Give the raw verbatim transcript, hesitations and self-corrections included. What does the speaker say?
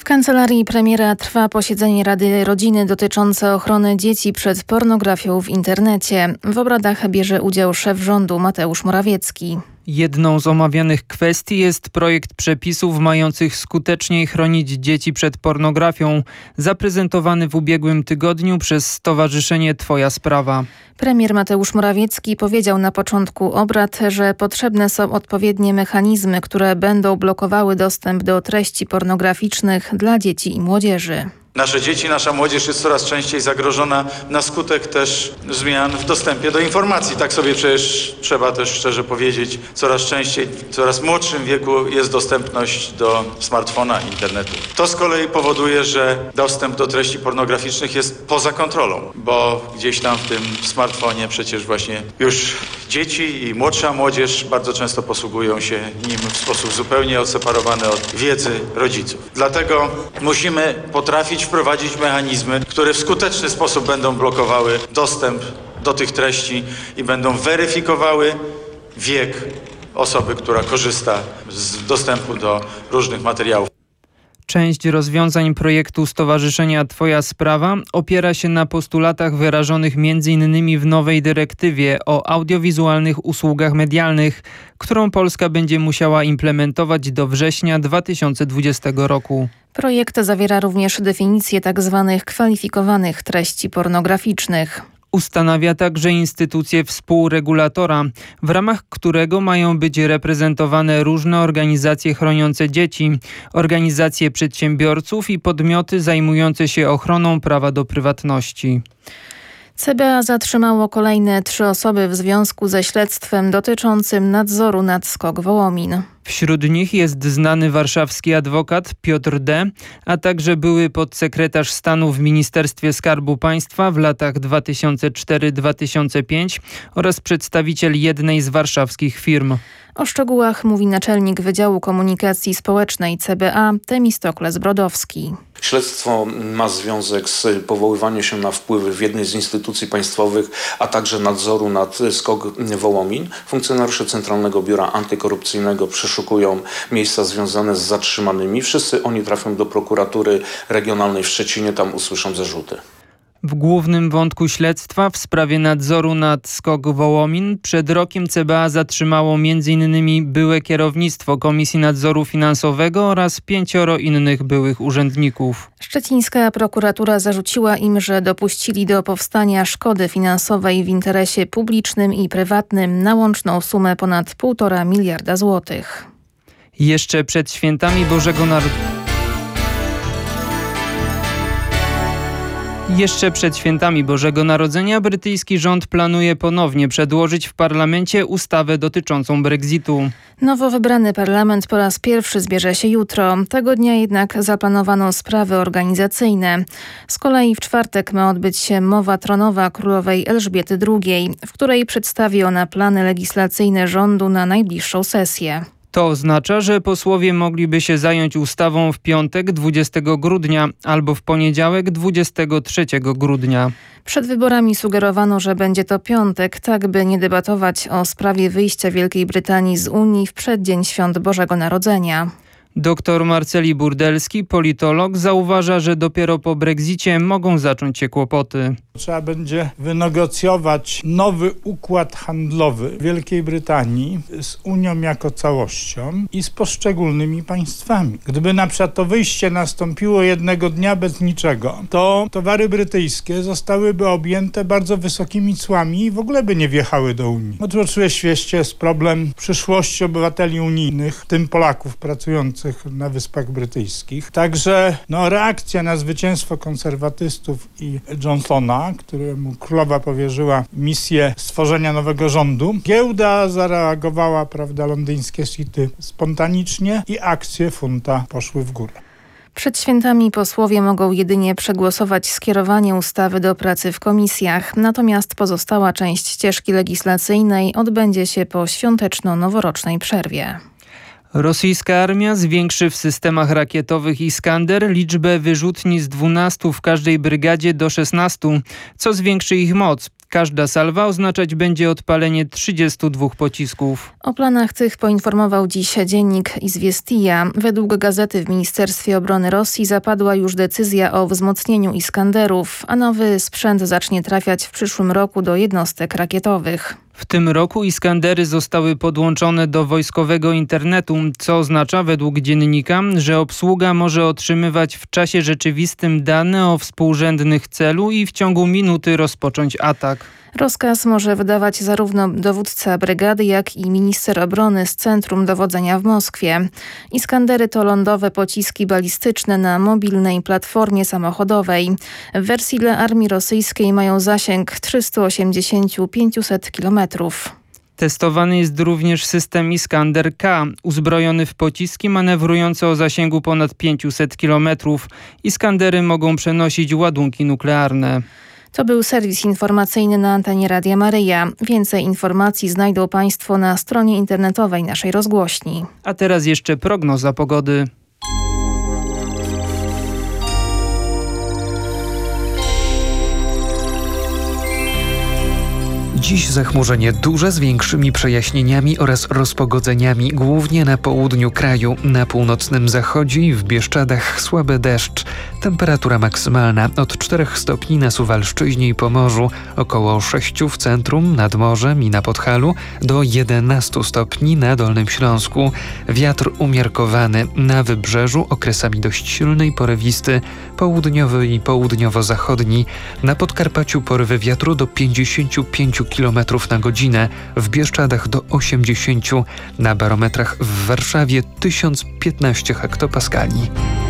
kancelarii premiera trwa posiedzenie Rady Rodziny dotyczące ochrony dzieci przed pornografią w internecie. W obradach bierze udział szef rządu Mateusz Morawiecki. Jedną z omawianych kwestii jest projekt przepisów mających skuteczniej chronić dzieci przed pornografią, zaprezentowany w ubiegłym tygodniu przez Stowarzyszenie Twoja Sprawa. Premier Mateusz Morawiecki powiedział na początku obrad, że potrzebne są odpowiednie mechanizmy, które będą blokowały dostęp do treści pornograficznych dla dzieci i młodzieży. Nasze dzieci, nasza młodzież jest coraz częściej zagrożona na skutek też zmian w dostępie do informacji. Tak sobie przecież trzeba też szczerze powiedzieć. Coraz częściej, w coraz młodszym wieku jest dostępność do smartfona, internetu. To z kolei powoduje, że dostęp do treści pornograficznych jest poza kontrolą, bo gdzieś tam w tym smartfonie przecież właśnie już dzieci i młodsza młodzież bardzo często posługują się nim w sposób zupełnie odseparowany od wiedzy rodziców. Dlatego musimy potrafić wprowadzić mechanizmy, które w skuteczny sposób będą blokowały dostęp do tych treści i będą weryfikowały wiek osoby, która korzysta z dostępu do różnych materiałów. Część rozwiązań projektu Stowarzyszenia Twoja Sprawa opiera się na postulatach wyrażonych między innymi w nowej dyrektywie o audiowizualnych usługach medialnych, którą Polska będzie musiała implementować do września dwa tysiące dwudziestego roku. Projekt zawiera również definicję tzw. kwalifikowanych treści pornograficznych. Ustanawia także instytucję współregulatora, w ramach którego mają być reprezentowane różne organizacje chroniące dzieci, organizacje przedsiębiorców i podmioty zajmujące się ochroną prawa do prywatności. C B A zatrzymało kolejne trzy osoby w związku ze śledztwem dotyczącym nadzoru nad SKOK Wołomin. Wśród nich jest znany warszawski adwokat Piotr D., a także były podsekretarz stanu w Ministerstwie Skarbu Państwa w latach dwa tysiące czwarty do dwa tysiące piątego oraz przedstawiciel jednej z warszawskich firm. O szczegółach mówi naczelnik Wydziału Komunikacji Społecznej C B A Temistokles Brodowski. Śledztwo ma związek z powoływaniem się na wpływy w jednej z instytucji państwowych, a także nadzoru nad SKOK Wołomin. Funkcjonariusze Centralnego Biura Antykorupcyjnego przeszukują miejsca związane z zatrzymanymi. Wszyscy oni trafią do prokuratury regionalnej w Szczecinie, tam usłyszą zarzuty. W głównym wątku śledztwa w sprawie nadzoru nad SKOK Wołomin przed rokiem C B A zatrzymało między innymi byłe kierownictwo Komisji Nadzoru Finansowego oraz pięcioro innych byłych urzędników. Szczecińska prokuratura zarzuciła im, że dopuścili do powstania szkody finansowej w interesie publicznym i prywatnym na łączną sumę ponad półtora miliarda złotych. Jeszcze przed świętami Bożego Narodzenia Jeszcze przed świętami Bożego Narodzenia brytyjski rząd planuje ponownie przedłożyć w parlamencie ustawę dotyczącą Brexitu. Nowo wybrany parlament po raz pierwszy zbierze się jutro. Tego dnia jednak zaplanowano sprawy organizacyjne. Z kolei w czwartek ma odbyć się mowa tronowa królowej Elżbiety drugiej, w której przedstawi ona plany legislacyjne rządu na najbliższą sesję. To oznacza, że posłowie mogliby się zająć ustawą w piątek dwudziestego grudnia albo w poniedziałek dwudziestego trzeciego grudnia. Przed wyborami sugerowano, że będzie to piątek, tak by nie debatować o sprawie wyjścia Wielkiej Brytanii z Unii w przeddzień świąt Bożego Narodzenia. Doktor Marceli Burdelski, politolog, zauważa, że dopiero po Brexicie mogą zacząć się kłopoty. Trzeba będzie wynegocjować nowy układ handlowy Wielkiej Brytanii z Unią jako całością i z poszczególnymi państwami. Gdyby na przykład to wyjście nastąpiło jednego dnia bez niczego, to towary brytyjskie zostałyby objęte bardzo wysokimi cłami i w ogóle by nie wjechały do Unii. Oczywiście jest problem przyszłości obywateli unijnych, w tym Polaków pracujących na Wyspach Brytyjskich. Także no, reakcja na zwycięstwo konserwatystów i Johnsona, któremu królowa powierzyła misję stworzenia nowego rządu. Giełda zareagowała, prawda, londyńskie City spontanicznie i akcje funta poszły w górę. Przed świętami posłowie mogą jedynie przegłosować skierowanie ustawy do pracy w komisjach, natomiast pozostała część ścieżki legislacyjnej odbędzie się po świąteczno-noworocznej przerwie. Rosyjska armia zwiększy w systemach rakietowych Iskander liczbę wyrzutni z dwunastu w każdej brygadzie do szesnastu, co zwiększy ich moc. Każda salwa oznaczać będzie odpalenie trzydziestu dwóch pocisków. O planach tych poinformował dziś dziennik Izwiestija. Według gazety w Ministerstwie Obrony Rosji zapadła już decyzja o wzmocnieniu Iskanderów, a nowy sprzęt zacznie trafiać w przyszłym roku do jednostek rakietowych. W tym roku Iskandery zostały podłączone do wojskowego internetu, co oznacza według dziennika, że obsługa może otrzymywać w czasie rzeczywistym dane o współrzędnych celu i w ciągu minuty rozpocząć atak. Rozkaz może wydawać zarówno dowódca brygady, jak i minister obrony z Centrum Dowodzenia w Moskwie. Iskandery to lądowe pociski balistyczne na mobilnej platformie samochodowej. W wersji dla armii rosyjskiej mają zasięg trzysta osiemdziesiąt do pięciuset kilometrów. Testowany jest również system Iskander K, uzbrojony w pociski manewrujące o zasięgu ponad pięciuset kilometrów. Iskandery mogą przenosić ładunki nuklearne. To był serwis informacyjny na antenie Radia Maryja. Więcej informacji znajdą Państwo na stronie internetowej naszej rozgłośni. A teraz jeszcze prognoza pogody. Dziś zachmurzenie duże z większymi przejaśnieniami oraz rozpogodzeniami, głównie na południu kraju. Na północnym zachodzie i w Bieszczadach słaby deszcz. Temperatura maksymalna od czterech stopni na Suwalszczyźnie i Pomorzu, około sześciu w centrum, nad morzem i na Podhalu, do jedenastu stopni na Dolnym Śląsku. Wiatr umiarkowany, na wybrzeżu okresami dość silny i porywisty, południowy i południowo-zachodni. Na Podkarpaciu porywy wiatru do pięćdziesięciu pięciu kilometrów na godzinę, w Bieszczadach do osiemdziesięciu, na barometrach w Warszawie tysiąc piętnaście hektopaskali.